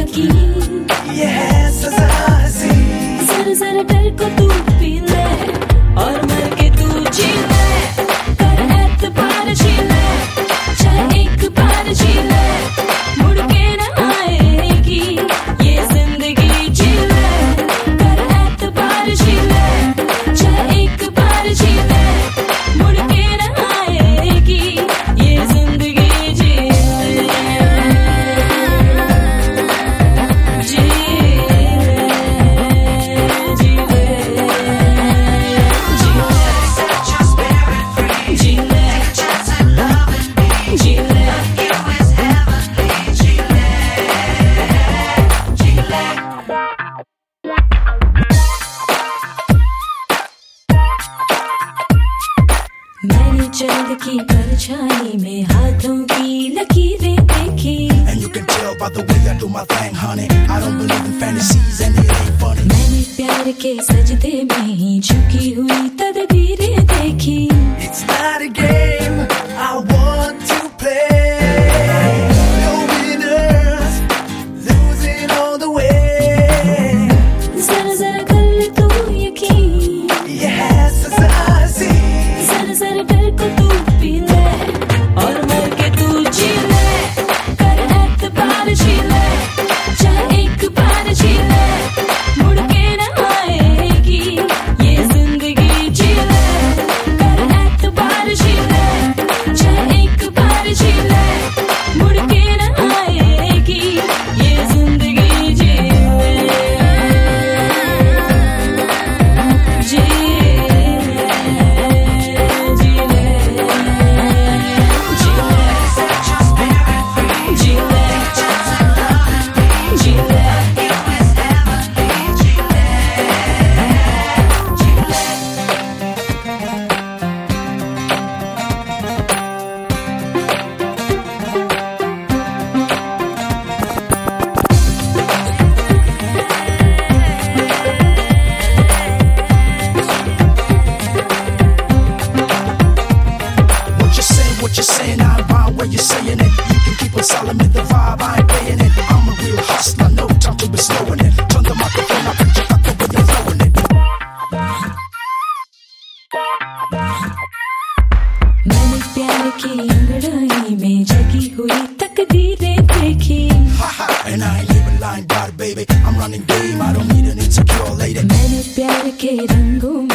यकीन, ये है सजा हंसी। जरा जरा डर को तू पी ले और मर के तू जी ले, कर एतबार जी ले, चाहे एक बार जी ले, मुड़ के न आएगी ये जिंदगी जी ले, कर एतबार जी ले, चाहे एक बार जी ले, मुड़ के न आएगी ये जिंदगी जी ले, जी मैंने चांद की परछाई में हाथों की लकीरें देखी, And you can tell by the way I do my thing, honey. I don't believe in fantasies and it ain't funny. मैंने प्यार के सजदे में ही झुकी हुई तदबीरें देखी। It's not a game I want to play. No winners, losing all the way. जरा जरा कर ले तू यकीन, ये है सजा हंसी। जरा जरा डर को तू पी ले और मर के तू जी ले, कर एतबार जी ले, चाहे एक बार जी ले, मुड़ के न आएगी ये जिंदगी जी ले, कर एतबार जी ले, चाहे एक बार जी ले, मुड़ के न आएगी ये जिंदगी जी ले, जी What you're saying, I ain't wrong where you're saying it. You can keep on selling me the vibe, I ain't playing it. I'm a real hustler, no time to be slowing it. Turn the microphone up and check out the way you're flowing it. मैंने प्यार की अंगड़ाई में जगी हुई तकदीरें देखी, And I ain't even lying about it, baby. I'm running game, I don't need an insecure lady. मैंने प्यार के रंगों